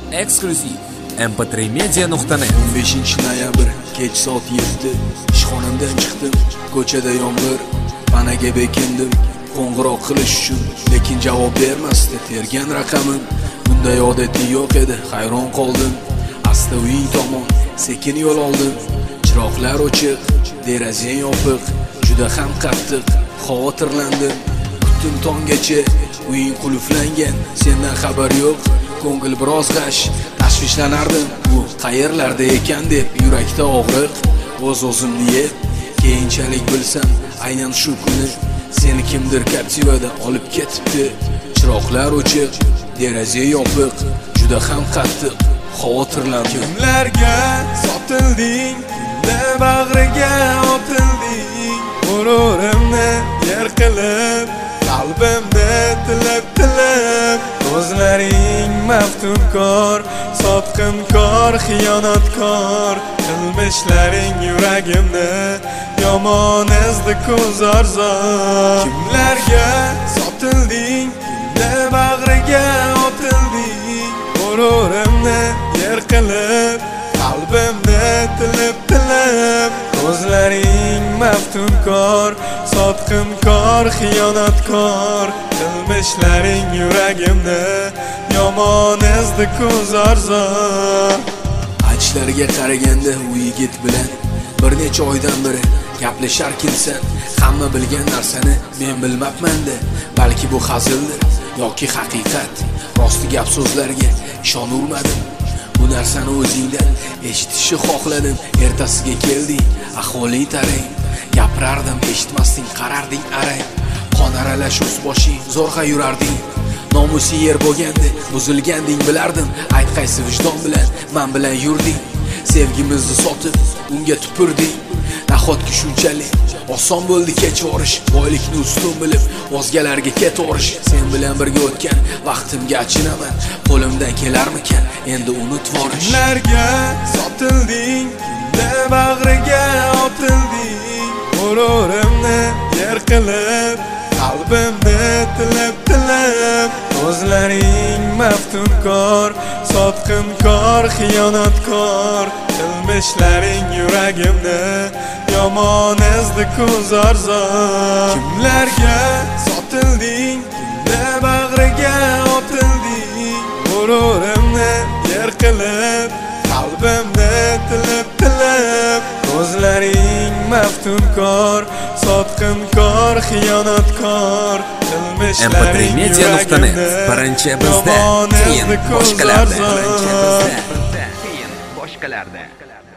Eksklyuziv mp3media.net 15-noyabr kech soat 7 ishxonamdan chiqdim. Ko'chada yomg'ir, panaga bekindim qo'ng'iroq qilish uchun, lekin javob bermasdi tergan raqamim. Bunday odatiy yo'q edi, hayron qoldim. Asta uying tomon sekin yo'l oldim. Chiroqlar o'chiq, deraza yopiq, juda ham qattiq xavotirlandim. Kutdim tonggacha, uying qulflangan, sendan xabar yo'q. Ko'ngil biroz g'ash, tashvishlanardim. Bu qayerlarda ekan deb yurakda og'riq, o'z-o'zimni yeb. Keyinchalik bilsam, aynan shu kuni seni kimdir Captiva'da olib ketibdi. Chiroqlar o'chiq, deraza yopiq, juda ham qattiq xavotirlandim. Kimlarga sotilding, kimlar bag'riga otilding, g'ururimni yer qilib, qalbimni tilab, ko'zlaring maftunkor, sotqinkor, xiyonatkor, qilmishlaring yuragimni yomon ezdi ko'zarzor. Kimlarga sotilding, kimlar bag'riga otilding, g'ururimni yer qilib, qalbimni tilab, ko'zlaring maftunkor, sotqinkor, xiyonatkor, qilmishlaring yuragimni yomon ezdi ko'zarzor. Aytishlariga qaraganda u yigit bilan bir necha oydan beri gaplasharkinsan, hamma bilgan narsani men bilmabman-da. Balki bu hazildir yoki haqiqat. Rosti gap so'zlarga ishonurmadim. Bu narsani o'zingdan eshitishni xohladim. Ertasiga kelding, ahvoling tarang. Gapirardim, eshitmasding, qararding arang. Qon aralash o'z boshing, zo'rg'a yurarding. Nomusi yer bo'lganda buzilganding bilardim. Ayt qaysi vijdon bilan men bilan yurding. Sevgimizni sotib unga tupurding. Nahotki shunchalik oson bo'ldi kechvorish, boylikni ustun bilib o'zgalarga ketvorish. Sen bilan birga o'tgan vaqtimga achinaman, qo'limdan kelarmikan endi unutvorish. Kimlarga sotilding, kimlar bag'riga otilding, g'ururimni yer qilib, qalbimni tilab, ko'zlaring maftunkor, sotqinkor, xiyonatkor, qilmishlaring yuragimni yomon ezdi ko'zarzor. Kimlarga sotilding, kimlar bag'riga otilding, g'ururimni yer qilib, qalbimni tilab, ko'zlaring maftunkor, sotqinkor, xiyonatkor, qilmishlaring mp3media.net birinchi bizda, keyin boshqalarda.